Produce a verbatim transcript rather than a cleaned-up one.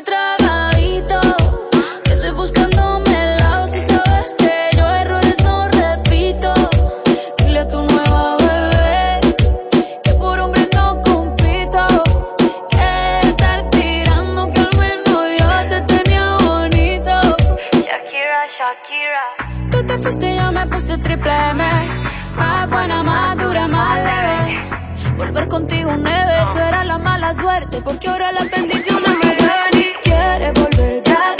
muy tragadito, que estoy buscándome el lado. Si sabes que yo errores no repito. Dile a tu nueva bebé que por hombre no compito. Que estar tirando, que al menos yo te tenía bonito. Shakira, Shakira. Tú te fuiste y yo me puse triple M. Más buena, más dura, más leve. Volver contigo un neve, tú eras la mala suerte, porque ahora la bendición